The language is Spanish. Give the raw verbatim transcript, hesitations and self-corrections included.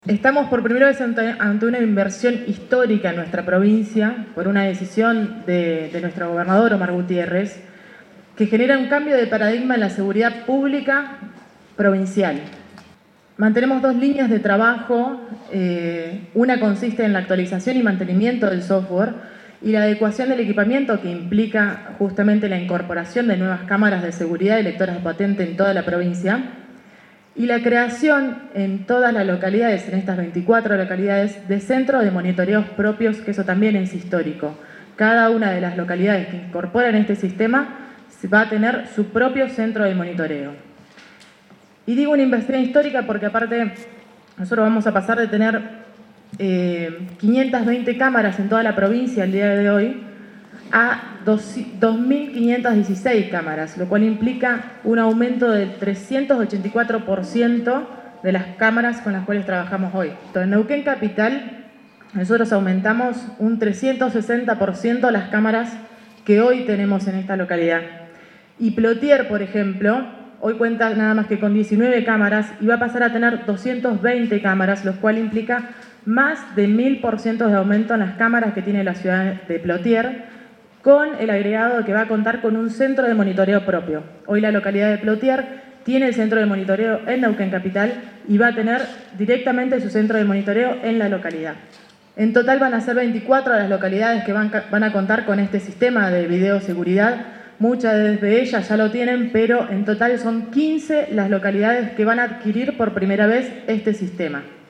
Estamos por primera vez ante, ante una inversión histórica en nuestra provincia por una decisión de, de nuestro gobernador Omar Gutiérrez que genera un cambio de paradigma en la seguridad pública provincial. Mantenemos dos líneas de trabajo, eh, una consiste en la actualización y mantenimiento del software y la adecuación del equipamiento que implica justamente la incorporación de nuevas cámaras de seguridad y lectoras de patente en toda la provincia. Y la creación en todas las localidades, en estas veinticuatro localidades, de centros de monitoreos propios, que eso también es histórico. Cada una de las localidades que incorporan este sistema va a tener su propio centro de monitoreo. Y digo una inversión histórica porque aparte nosotros vamos a pasar de tener eh, quinientas veinte cámaras en toda la provincia el día de hoy a dos mil quinientas dieciséis cámaras, lo cual implica un aumento del trescientos ochenta y cuatro por ciento de las cámaras con las cuales trabajamos hoy. En Neuquén Capital, nosotros aumentamos un trescientos sesenta por ciento las cámaras que hoy tenemos en esta localidad. Y Plotier, por ejemplo, hoy cuenta nada más que con diecinueve cámaras y va a pasar a tener doscientas veinte cámaras, lo cual implica más de mil por ciento de aumento en las cámaras que tiene la ciudad de Plotier, con el agregado que va a contar con un centro de monitoreo propio. Hoy la localidad de Plotier tiene el centro de monitoreo en Neuquén Capital y va a tener directamente su centro de monitoreo en la localidad. En total van a ser veinticuatro las localidades que van, van a contar con este sistema de videoseguridad. Muchas de ellas ya lo tienen, pero en total son quince las localidades que van a adquirir por primera vez este sistema.